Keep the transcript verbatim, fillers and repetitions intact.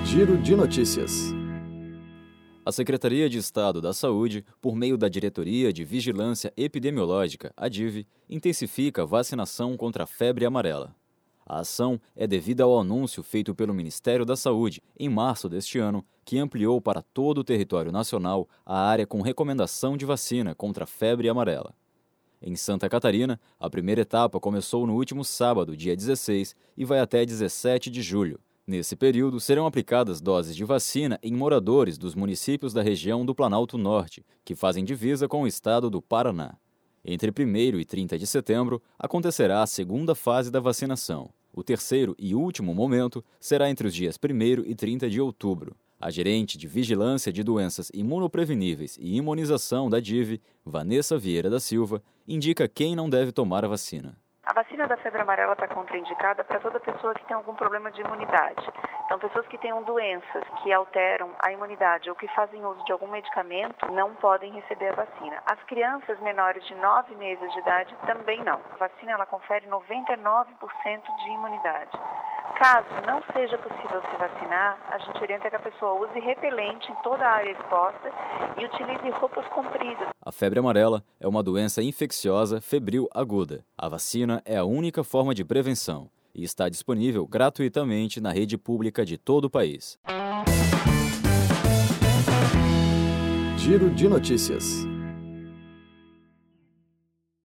Giro de Notícias. A Secretaria de Estado da Saúde, por meio da Diretoria de Vigilância Epidemiológica, a D I V, intensifica a vacinação contra a febre amarela. A ação é devida ao anúncio feito pelo Ministério da Saúde em março deste ano, que ampliou para todo o território nacional a área com recomendação de vacina contra a febre amarela. Em Santa Catarina, a primeira etapa começou no último sábado, dia dezesseis, e vai até dezessete de julho. Nesse período, serão aplicadas doses de vacina em moradores dos municípios da região do Planalto Norte, que fazem divisa com o estado do Paraná. Entre primeiro e trinta de setembro, acontecerá a segunda fase da vacinação. O terceiro e último momento será entre os dias primeiro e trinta de outubro. A gerente de Vigilância de Doenças Imunopreveníveis e Imunização da D I V, Vanessa Vieira da Silva, indica quem não deve tomar a vacina. A vacina da febre amarela está contraindicada para toda pessoa que tem algum problema de imunidade. Então, pessoas que tenham doenças que alteram a imunidade ou que fazem uso de algum medicamento não podem receber a vacina. As crianças menores de nove meses de idade também não. A vacina ela confere noventa e nove por cento de imunidade. Caso não seja possível se vacinar, a gente orienta que a pessoa use repelente em toda a área exposta e utilize roupas compridas. A febre amarela é uma doença infecciosa febril aguda. A vacina é a única forma de prevenção e está disponível gratuitamente na rede pública de todo o país. Giro de Notícias.